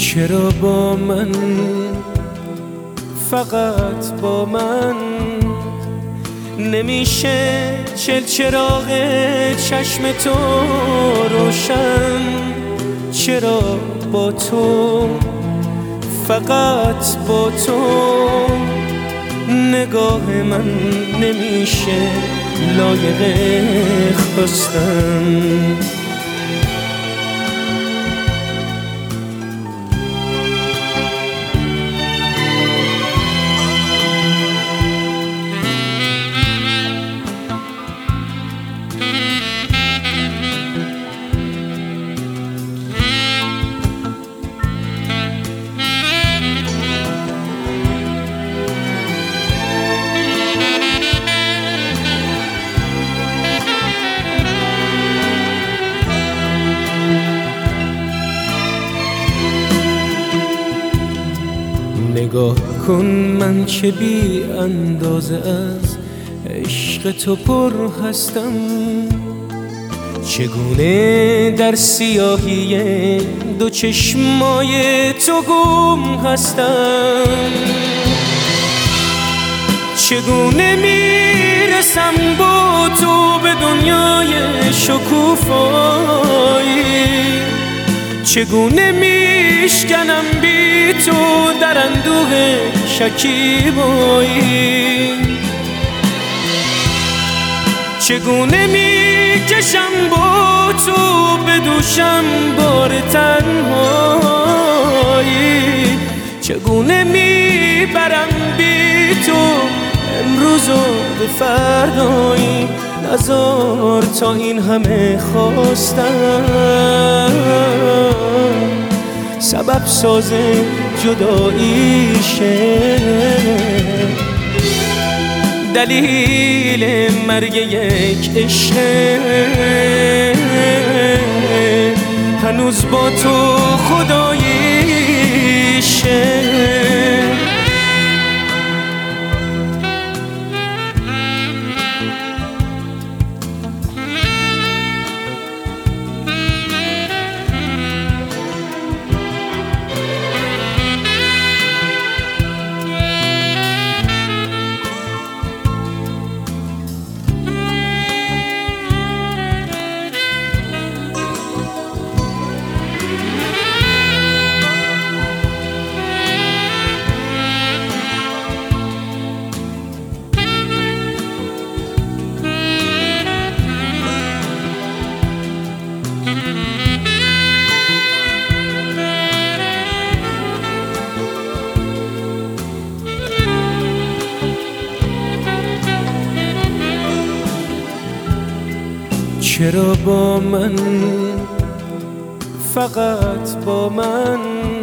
چرا با من، فقط با من نمیشه چراغ چشم تو روشن؟ چرا با تو، فقط با تو نگاه من نمیشه لایق خواستن؟ نگاه کن من چه بی اندازه از عشق تو پر هستم، چگونه در سیاهی دو چشمای تو گم هستم، چگونه میرسم با تو به دنیای شکوفایی، چگونه میشکنم بی تو در اندوه شکیبایی، چگونه میکشم با تو بدوشم بار تنهایی، چگونه میبرم بی تو امروز و به فردایی، نذار تا این همه خواستم سبب ساز جداییشه، دلیل مرگ یک عشق هنوز با تو خداییشه. چرا با من، فقط با من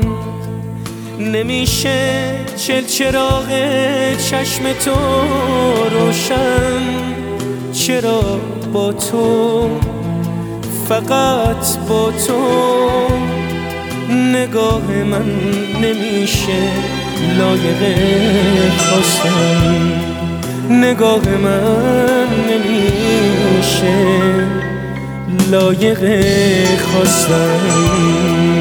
نمیشه چراغ چشم تو روشن؟ چرا با تو، فقط با تو نگاه من نمیشه لایق خواستن؟ نگاه من نمیشه لایق خواستن.